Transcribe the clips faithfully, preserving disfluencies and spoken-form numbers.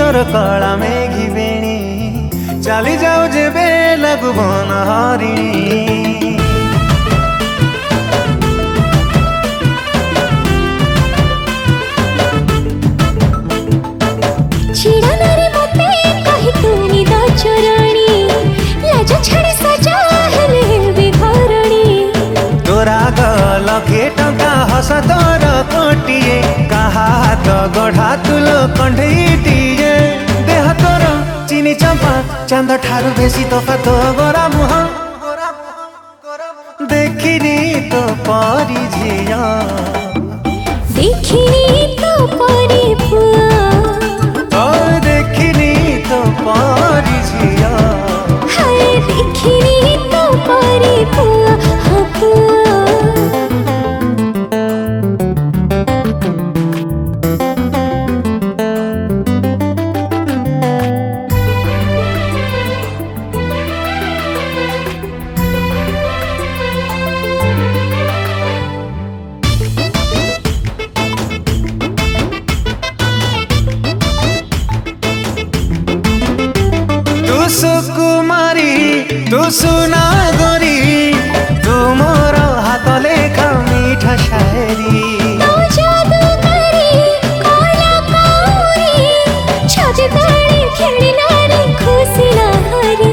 तोर कला मेघी बेणी चली जाऊ जेबे लगु बन हरिणी लखे टंका हस तोर कोटिए कहा हाथ गढ़ा तुलो कंठीटिए देह तोर चीनी चंपा चांद ठारू बेसी तोफा तो गोरा मुह देखिनी तो परी झिया देखिनी तो परी पुआ देखिनी तो परी झिया हाय देखिनी तो परी पुआ हाँ पुआ सुकुमारी तू सुनागरी तू मोर हाथ लेखा मीठा शायरी तू जादूगरी कलाकारी छवि बड़ी खेलनारी खुशी लहरी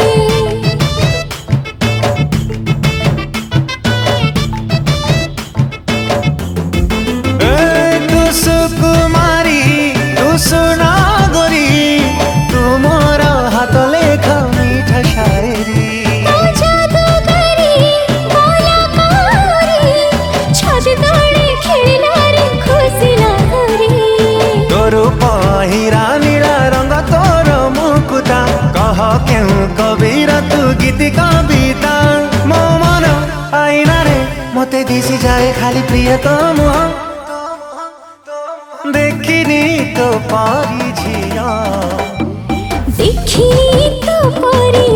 तू सुकुमारी तू सुनागरी तू मोर हाथ लेखा मीठा शायरी तू जादूगरी कलाकारी छवि बड़ी खेलनारी खुशी लहरी तोर पहिरा नीला रंग तोर मुकुता कह केउ कबीर तू गीति कविता मो मन आईना रे मते दिसी जाए खाली प्रिय तो मुह देखिनी तो परी झिया देखिनी तो परी